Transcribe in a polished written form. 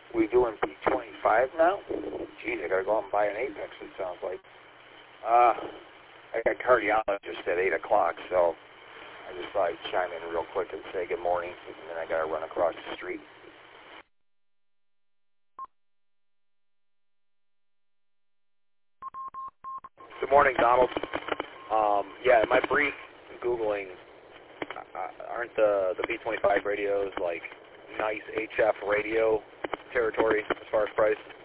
We doing B25 now? Geez, I gotta go out and buy an Apex, it sounds like. I got cardiologist at 8 o'clock, so I just thought I'd chime in real quick and say good morning, and then I gotta run across the street. Good morning, Donald. Yeah, in my brief Googling, aren't the B25 radios like nice HF radio territory as far as price?